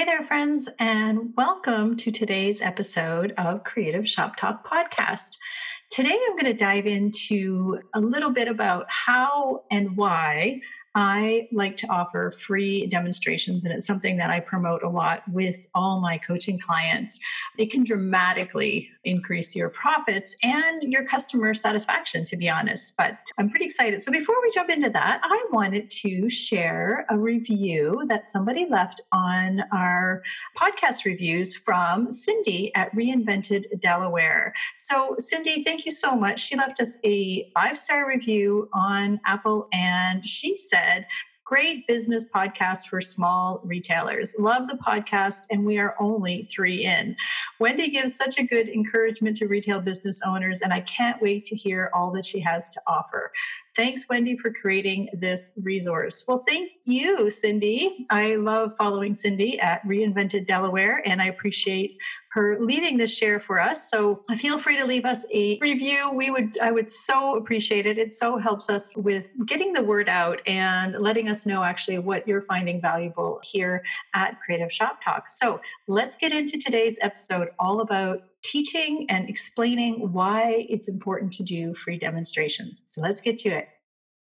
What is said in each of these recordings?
Hey there, friends, and welcome to today's episode of Creative Shop Talk Podcast. Today, I'm going to dive into a little bit about how and why I like to offer free demonstrations, and it's something that I promote a lot with all my coaching clients. It can dramatically increase your profits and your customer satisfaction, to be honest, but I'm pretty excited. So before we jump into that, I wanted to share a review that somebody left on our podcast reviews from Cindy at Reinvented Delaware. So Cindy, thank you so much. She left us a 5-star review on Apple, and she said, great business podcast for small retailers. Love the podcast, and we are only 3 in. Wendy gives such a good encouragement to retail business owners, and I can't wait to hear all that she has to offer. Thanks, Wendy, for creating this resource. Well, thank you, Cindy. I love following Cindy at Reinvented Delaware, and I appreciate her leaving this share for us. So feel free to leave us a review. I would so appreciate it. It so helps us with getting the word out and letting us know actually what you're finding valuable here at Creative Shop Talk. So let's get into today's episode all about teaching and explaining why it's important to do free demonstrations. So let's get to it.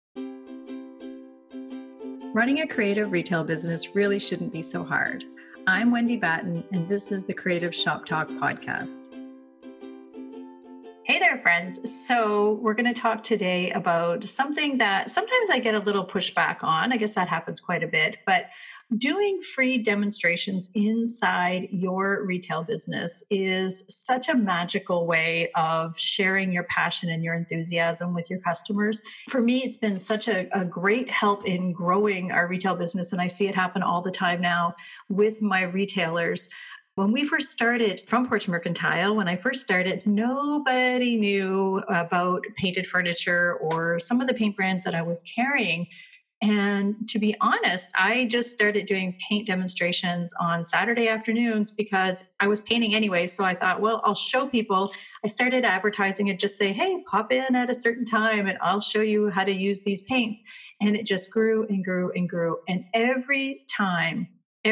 Running a creative retail business really shouldn't be so hard. I'm Wendy Batten, and this is the Creative Shop Talk podcast. Hey there, friends. So we're going to talk today about something that sometimes I get a little pushback on. I guess that happens quite a bit, but doing free demonstrations inside your retail business is such a magical way of sharing your passion and your enthusiasm with your customers. For me, it's been such a great help in growing our retail business, and I see it happen all the time now with my retailers. When we first started Front Porch Mercantile, when I first started, nobody knew about painted furniture or some of the paint brands that I was carrying. And to be honest, I just started doing paint demonstrations on Saturday afternoons because I was painting anyway. So I thought, well, I'll show people. I started advertising and just say, hey, pop in at a certain time and I'll show you how to use these paints. And it just grew and grew and grew. And every time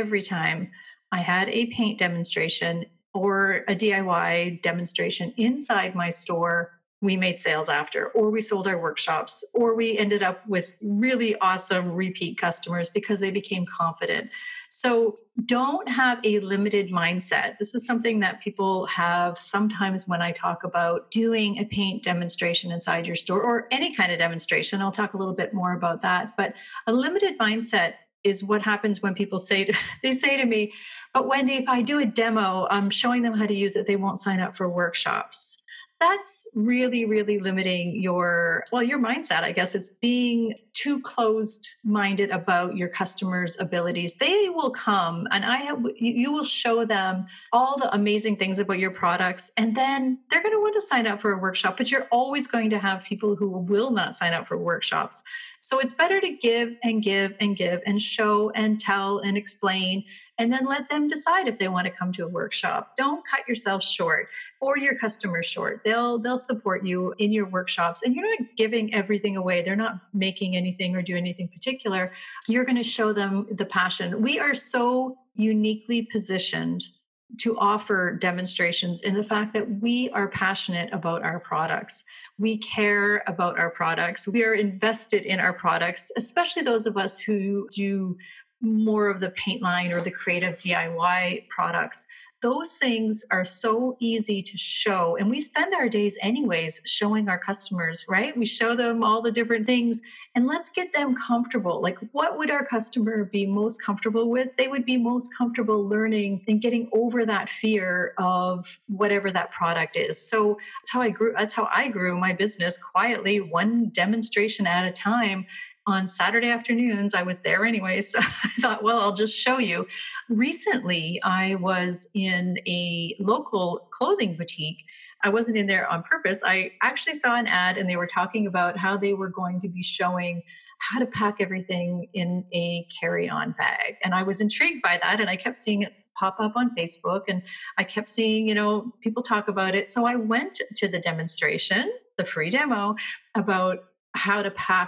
I had a paint demonstration or a DIY demonstration inside my store, we made sales after, or we sold our workshops, or we ended up with really awesome repeat customers because they became confident. So don't have a limited mindset. This is something that people have sometimes when I talk about doing a paint demonstration inside your store or any kind of demonstration. I'll talk a little bit more about that. But a limited mindset is what happens when people say to me, but Wendy, if I do a demo, I'm showing them how to use it, they won't sign up for workshops. That's really, really limiting your mindset. I guess it's being too closed-minded about your customers' abilities. They will come and you will show them all the amazing things about your products, and then they're going to want to sign up for a workshop, but you're always going to have people who will not sign up for workshops. So it's better to give and give and give and show and tell and explain, and then let them decide if they want to come to a workshop. Don't cut yourself short or your customers short. They'll support you in your workshops, and you're not giving everything away. They're not making anything or doing anything particular. You're going to show them the passion. We are so uniquely positioned to offer demonstrations in the fact that we are passionate about our products. We care about our products. We are invested in our products, especially those of us who do more of the paint line or the creative DIY products. Those things are so easy to show. And we spend our days anyways showing our customers, right? We show them all the different things and let's get them comfortable. Like, what would our customer be most comfortable with? They would be most comfortable learning and getting over that fear of whatever that product is. So that's how I grew my business quietly, one demonstration at a time. On Saturday afternoons, I was there anyway. So I thought, well, I'll just show you. Recently, I was in a local clothing boutique. I wasn't in there on purpose. I actually saw an ad and they were talking about how they were going to be showing how to pack everything in a carry-on bag. And I was intrigued by that. And I kept seeing it pop up on Facebook and I kept seeing, people talk about it. So I went to the demonstration, the free demo, about how to pack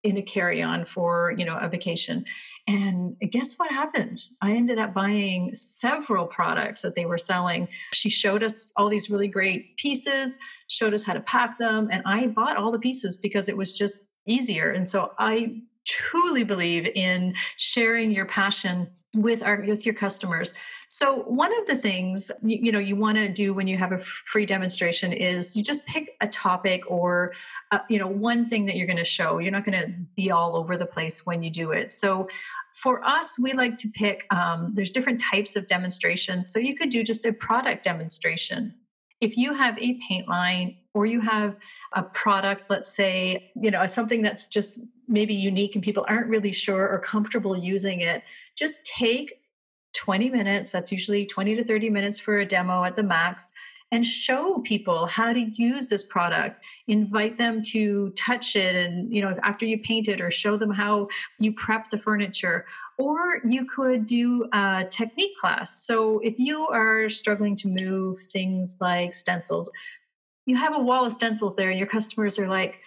in a carry-on for, a vacation. And guess what happened? I ended up buying several products that they were selling. She showed us all these really great pieces, showed us how to pack them, and I bought all the pieces because it was just easier. And so I truly believe in sharing your passion with your customers. So one of the things you want to do when you have a free demonstration is you just pick a topic or one thing that you're going to show. You're not going to be all over the place when you do it. So for us, we like to pick, there's different types of demonstrations. So you could do just a product demonstration. If you have a paint line or you have a product, let's say, something that's just maybe unique and people aren't really sure or comfortable using it, just take 20 minutes. That's usually 20 to 30 minutes for a demo at the max, and show people how to use this product. Invite them to touch it and, after you paint it, or show them how you prep the furniture. Or you could do a technique class. So if you are struggling to move things like stencils, you have a wall of stencils there and your customers are like,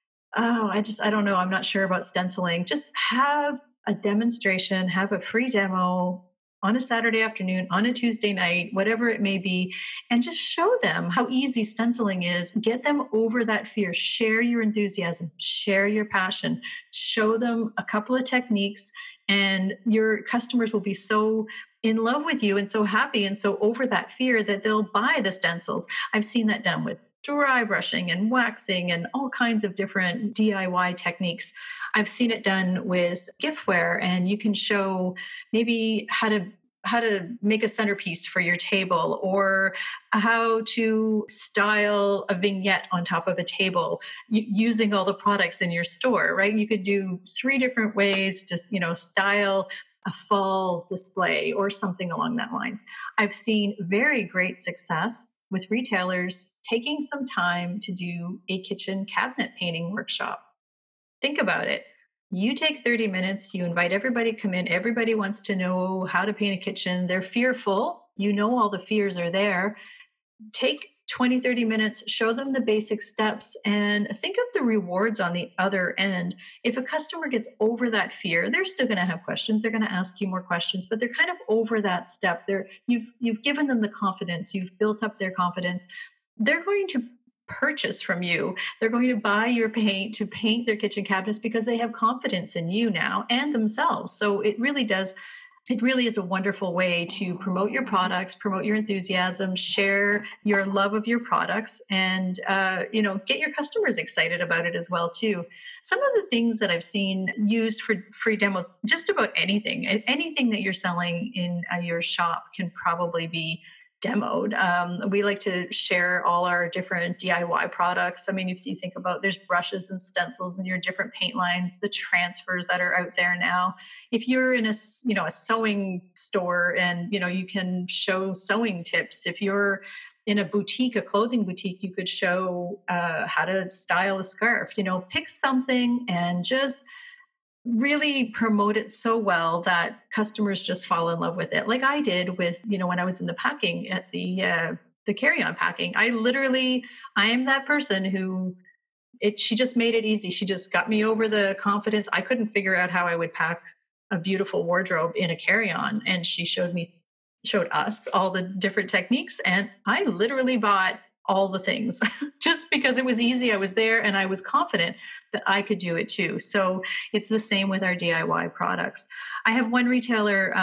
oh, I don't know, I'm not sure about stenciling. Just have a demonstration, have a free demo on a Saturday afternoon, on a Tuesday night, whatever it may be, and just show them how easy stenciling is. Get them over that fear. Share your enthusiasm, share your passion, show them a couple of techniques, and your customers will be so in love with you and so happy and so over that fear that they'll buy the stencils. I've seen that done with dry brushing and waxing and all kinds of different DIY techniques. I've seen it done with giftware, and you can show maybe how to make a centerpiece for your table, or how to style a vignette on top of a table using all the products in your store, right? You could do 3 different ways to, style a fall display or something along that lines. I've seen very great success with retailers taking some time to do a kitchen cabinet painting workshop. Think about it. You take 30 minutes, you invite everybody to come in. Everybody wants to know how to paint a kitchen. They're fearful. All the fears are there. Take 20, 30 minutes, show them the basic steps, and think of the rewards on the other end. If a customer gets over that fear, they're still going to have questions. They're going to ask you more questions, but they're kind of over that step. You've given them the confidence. You've built up their confidence. They're going to purchase from you. They're going to buy your paint to paint their kitchen cabinets because they have confidence in you now and themselves. So it really is a wonderful way to promote your products, promote your enthusiasm, share your love of your products, and get your customers excited about it as well too. Some of the things that I've seen used for free demos, just about anything that you're selling in your shop can probably be demoed. We like to share all our different DIY products. I mean, if you think about, there's brushes and stencils and your different paint lines, the transfers that are out there now. If you're in a sewing store, and you can show sewing tips. If you're in a clothing boutique, you could show how to style a scarf. Pick something and just really promote it so well that customers just fall in love with it. Like I did with, when I was in the packing at the carry-on packing. I am that person who she just made it easy. She just got me over the confidence. I couldn't figure out how I would pack a beautiful wardrobe in a carry-on. And she showed us all the different techniques. And I literally bought all the things just because it was easy. I was there and I was confident that I could do it too. So it's the same with our DIY products. I have one retailer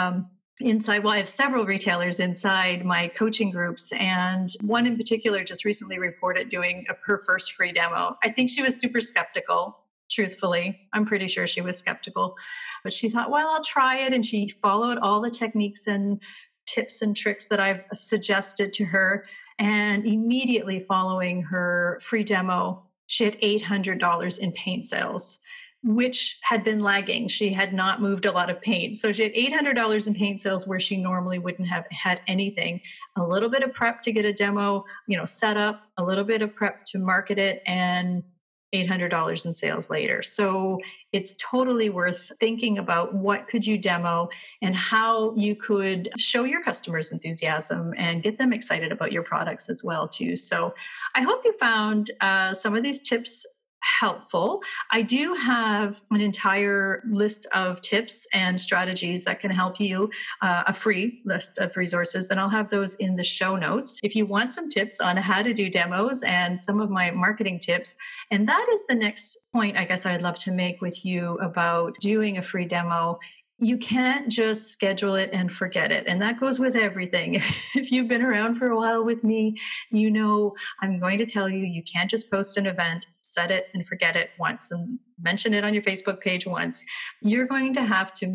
I have several retailers inside my coaching groups, and one in particular just recently reported doing her first free demo. I think she was super skeptical. Truthfully, I'm pretty sure she was skeptical, but she thought, well, I'll try it. And she followed all the techniques and tips and tricks that I've suggested to her. And immediately following her free demo, she had $800 in paint sales, which had been lagging. She had not moved a lot of paint. So she had $800 in paint sales where she normally wouldn't have had anything. A little bit of prep to get a demo, set up, a little bit of prep to market it, and $800 in sales later. So it's totally worth thinking about what could you demo and how you could show your customers enthusiasm and get them excited about your products as well too. So I hope you found some of these tips helpful. I do have an entire list of tips and strategies that can help you, a free list of resources, and I'll have those in the show notes. If you want some tips on how to do demos and some of my marketing tips, and that is the next point I guess I'd love to make with you about doing a free demo. You can't just schedule it and forget it. And that goes with everything. If you've been around for a while with me, you know I'm going to tell you, you can't just post an event, set it and forget it once and mention it on your Facebook page once. You're going to have to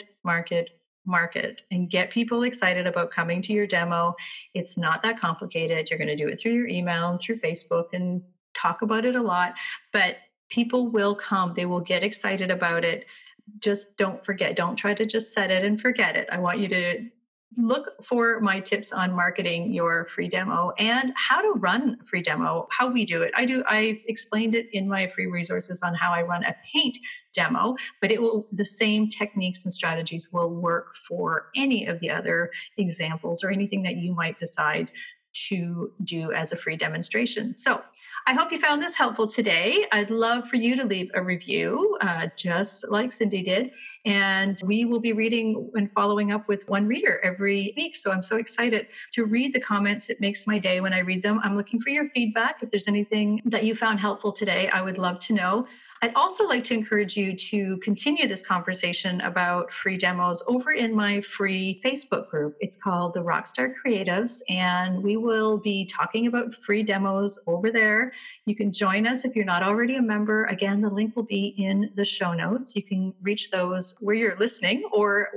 market, and get people excited about coming to your demo. It's not that complicated. You're going to do it through your email and through Facebook and talk about it a lot, but people will come. They will get excited about it. Just don't forget. Don't try to just set it and forget it. I want you to look for my tips on marketing your free demo and how to run a free demo, how we do it. I explained it in my free resources on how I run a paint demo, but the same techniques and strategies will work for any of the other examples or anything that you might decide to do as a free demonstration. So I hope you found this helpful today. I'd love for you to leave a review, just like Cindy did. And we will be reading and following up with one reader every week. So I'm so excited to read the comments. It makes my day when I read them. I'm looking for your feedback. If there's anything that you found helpful today, I would love to know. I'd also like to encourage you to continue this conversation about free demos over in my free Facebook group. It's called the Rockstar Creatives, and we will be talking about free demos over there. You can join us if you're not already a member. Again, the link will be in the show notes. You can reach those where you're listening or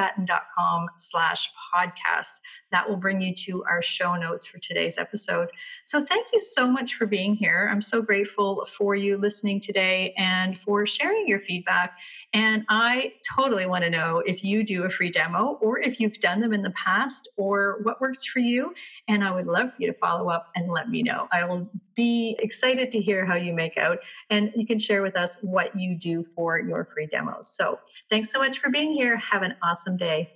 wendybatten.com/podcast. That will bring you to our show notes for today's episode. So thank you so much for being here. I'm so grateful for you listening today and for sharing your feedback. And I totally want to know if you do a free demo or if you've done them in the past or what works for you. And I would love for you to follow up and let me know. I will be excited to hear how you make out, and you can share with us what you do for your free demos. So thanks so much for being here. Have an awesome day.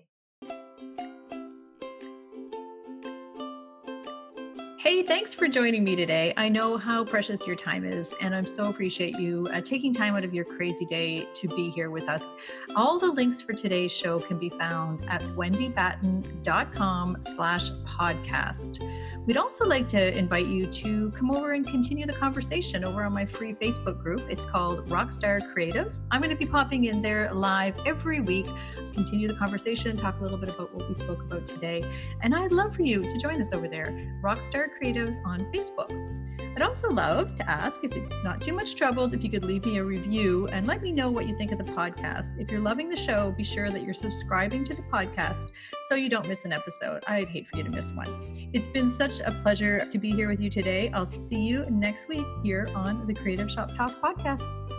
Hey, thanks for joining me today. I know how precious your time is, and I'm so appreciate you taking time out of your crazy day to be here with us. All the links for today's show can be found at wendybatten.com/podcast. We'd also like to invite you to come over and continue the conversation over on my free Facebook group. It's called Rockstar Creatives. I'm going to be popping in there live every week to continue the conversation, talk a little bit about what we spoke about today. And I'd love for you to join us over there, Rockstar Creatives on Facebook. I'd also love to ask, if it's not too much trouble, if you could leave me a review and let me know what you think of the podcast. If you're loving the show, be sure that you're subscribing to the podcast so you don't miss an episode. I'd hate for you to miss one. It's been such a pleasure to be here with you today. I'll see you next week here on the Creative Shop Talk podcast.